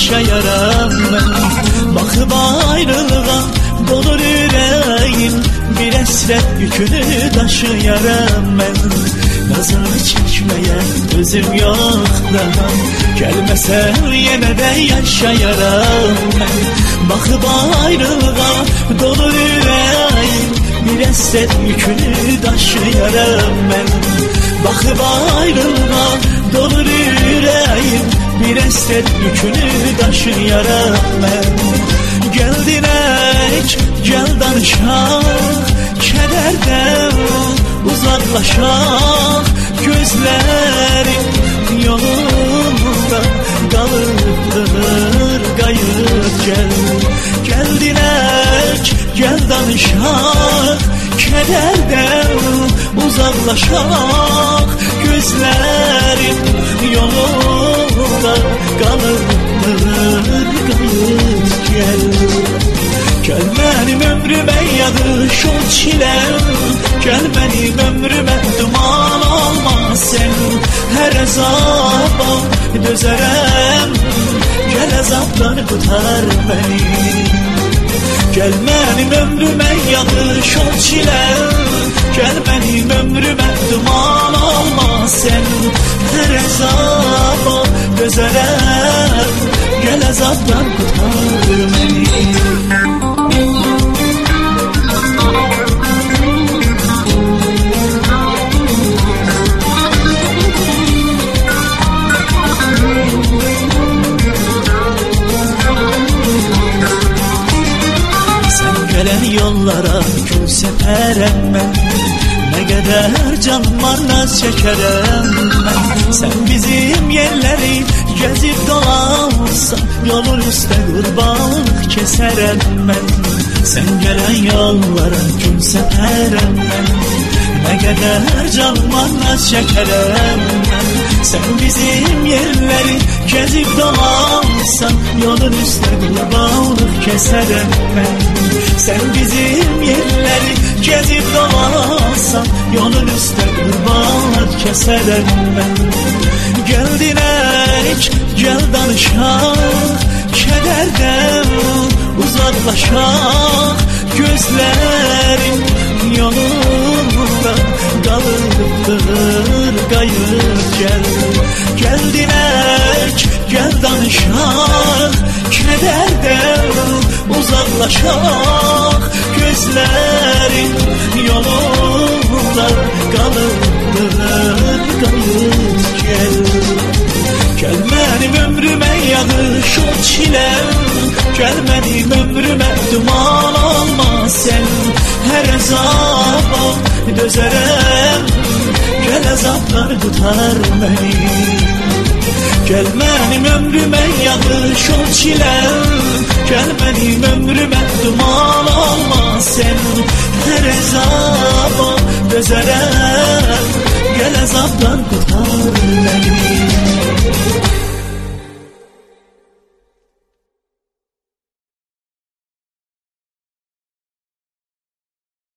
yaşayaram ben. Bakıp ayrılığa dolur yüreğim, bir esret yükünü taşıyaram ben. Nazını çekmeye özüm yok daha, gelmesen yine de yaşayaram ben. Bakıp ayrılığa dolur yüreğim, bir esret yükünü taşıyaram ben. Bakıp ayrılığa dolur yüreğim, bir esret yükünü taşıyaram ben. Gel direk, gel danışak, kederden uzaklaşak. Gözlerim yolunda kalıptır, kayıp gel. Gel direk, gel danışak, kederden uzaklaşak. Gözlerim yolunda kalıptır, kayıp gel. Gel benim ömrüme yağış ol çilem, gel benim ömrüme duman olma sen. Her azaba dözerem, gel azaptan kurtar beni. Gel benim ömrüme yağış ol çilem, gel benim ömrüme duman olma sen. Her azaba dözerem, gel azaptan kurtar beni. Gelen yollara gül seperem ben, ne kadar can var naz çekerem ben. Sen bizim yerleri gezip dolansan, yolun üstte kurbanlık keserem ben. Sen gelen yollara gül seperem ben, ne kadar can var naz çekerem ben. Sen bizim yerleri gezip dolansan, yolun üstte kurbanlık keserem ben. Sen bizim yerleri gezip dolansan, yolun üstte kurbanlık keserem ben. Gel direk, gel danışak, kederden uzaklaşak. Gözlerim yolunda kalıptır, kayıp gel. Gel direk, gel danışak, kederden uzaklaşak. Gözlerim yolunda kalıptır, kayıp gel. Gel benim ömrüme yağış ol çilem, gel benim ömrüme duman olma sen. Her azaba dözerem, gel azaplar tutar beni. Gel benim ömrüme yağış ol çilem, gel benim ömrüme duman olma sen. Her azaba dözerem, gel azaplar tutar beni.